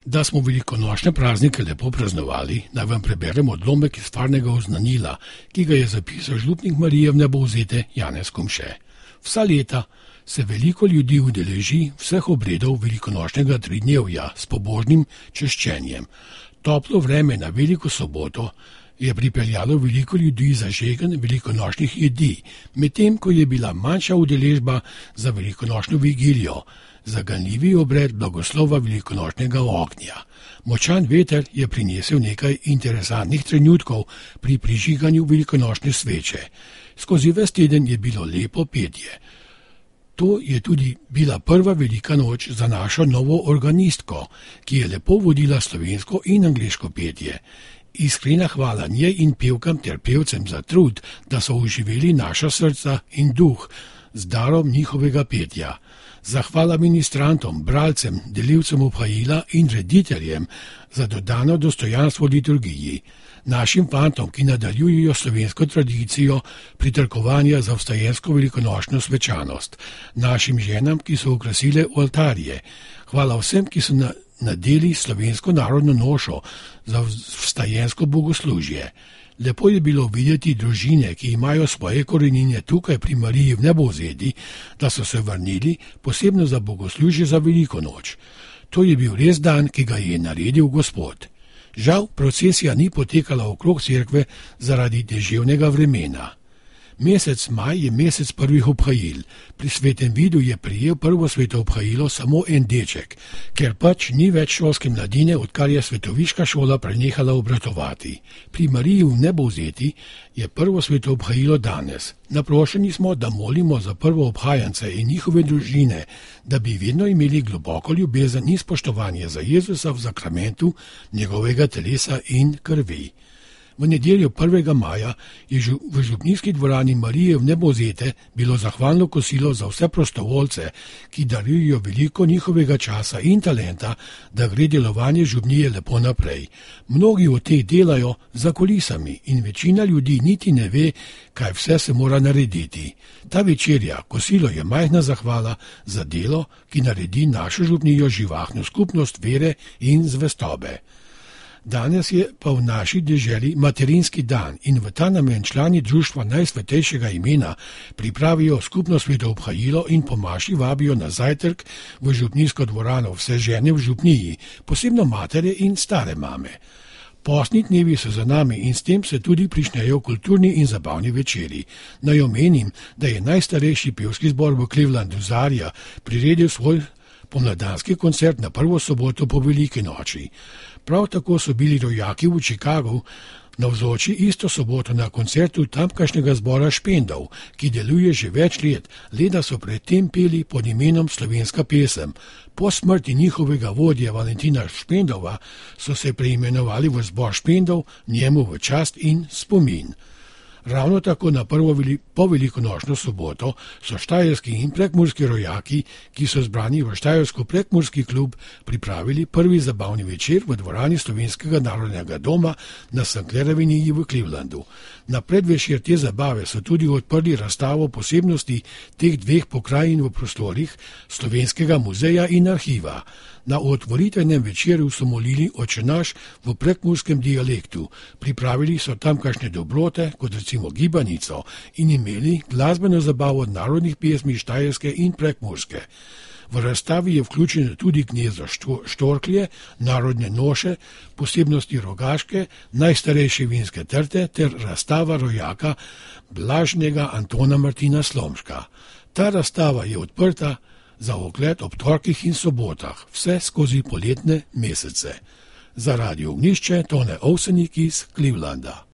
Da smo velikonočne praznike lepo praznovali, naj vam preberem odlomek iz farnega oznanila, ki ga je zapisal župnik Marije Vnebovzete Janez Komše. Vsa leta se veliko ljudi udeleži vseh obredov velikonočnega tridnevja s pobožnim češčenjem. Toplo vreme na veliko soboto je pripeljalo veliko ljudi za žegen velikonočnih jedi, medtem ko je bila manjša udeležba za velikonočno vigilijo, za ganljivi obred blagoslova velikonočnega ognja. Močan veter je prinesel nekaj interesantnih trenutkov pri prižiganju velikonočne sveče. Skozi ves teden je bilo lepo petje. To je tudi bila prva velika noč za našo novo organistko, ki je lepo vodila slovensko in angleško petje. Iskrena hvala njej in pevkam ter pevcem za trud, da so oživeli naša srca in duh z darom njihovega petja. Zahvala ministrantom, bralcem, delivcem obhajila in rediteljem za dodano dostojanstvo liturgiji. Našim fantom, ki nadaljujejo slovensko tradicijo pritrkovanja za vstajensko velikonočno svečanost. Našim ženam, ki so okrasile oltarje. Hvala vsem, ki so nadeli slovensko narodno nošo za vstajensko bogoslužje. Lepo je bilo videti družine, ki imajo svoje korenine tukaj pri Mariji Vnebovzeti, da so se vrnili posebno za bogoslužje za veliko noč. To je bil res dan, ki ga je naredil Gospod. Žal, procesija ni potekala okrog cerkve zaradi deževnega vremena. Mesec maj je mesec prvih obhajil. Pri svetem vidu je prijel prvo sveto obhajilo samo en deček, ker pač ni več šolske mladine, odkar je svetoviška šola prenehala obratovati. Pri Mariji Vnebovzeti je prvo sveto obhajilo danes. Naprošeni smo, da molimo za prvo obhajance in njihove družine, da bi vedno imeli globoko ljubezen in spoštovanje za Jezusa v zakramentu njegovega telesa in krvi. V nedeljo 1. maja je v župnijski dvorani Marije Vnebovzete bilo zahvalno kosilo za vse prostovoljce, ki darujejo veliko njihovega časa in talenta, da gre delovanje župnije lepo naprej. Mnogi od teh delajo za kulisami in večina ljudi niti ne ve, kaj vse se mora narediti. Ta večerja, kosilo je majhna zahvala za delo, ki naredi našo župnijo živahno skupnost vere in zvestobe. Danes je pa v naši deželi materinski dan in v ta namen člani društva najsvetejšega imena pripravijo skupno sveto obhajilo in po maši vabijo na zajtrk v župnijsko dvorano vse žene v župniji, posebno matere in stare mame. Postni dnevi so za nami in s tem se tudi pričnejo kulturni in zabavni večeri. Naj omenim, da je najstarejši pevski zbor v Clevelandu Zarja priredil svoj pomladanski koncert na prvo soboto po veliki noči. Prav tako so bili rojaki v Chicagu navzoči isto soboto na koncertu tamkajšnjega zbora Špendov, ki deluje že več let, leda so predtem peli pod imenom Slovenska pesem. Po smrti njihovega vodje Valentina Špendova so se preimenovali v zbor Špendov, njemu v čast in spomin. Ravno tako na prvo po velikonočno soboto so štajerski in prekmurski rojaki, ki so zbrani v štajersko-prekmurski klub, pripravili prvi zabavni večer v dvorani Slovenskega narodnega doma na St. Clair Avenue v Clevelandu. Na predvečer te zabave so tudi odprli razstavo posebnosti teh dveh pokrajin v prostorih Slovenskega muzeja in arhiva. Na otvoritvenem večeru so molili Oče naš v prekmurskem dialektu, pripravili so tamkajšnje dobrote, kot recimo gibanico, in imeli glasbeno zabavo narodnih pesmi štajerske in prekmurske. V razstavi je vključeno tudi gnezdo štorklje, narodne noše, posebnosti Rogaške, najstarejše vinske trte ter razstava rojaka Blažnega Antona Martina Slomška. Ta razstava je odprta za ogled ob torkih in sobotah, vse skozi poletne mesece. Za Radio Ognjišče Tone Ovsenik iz Clevelanda.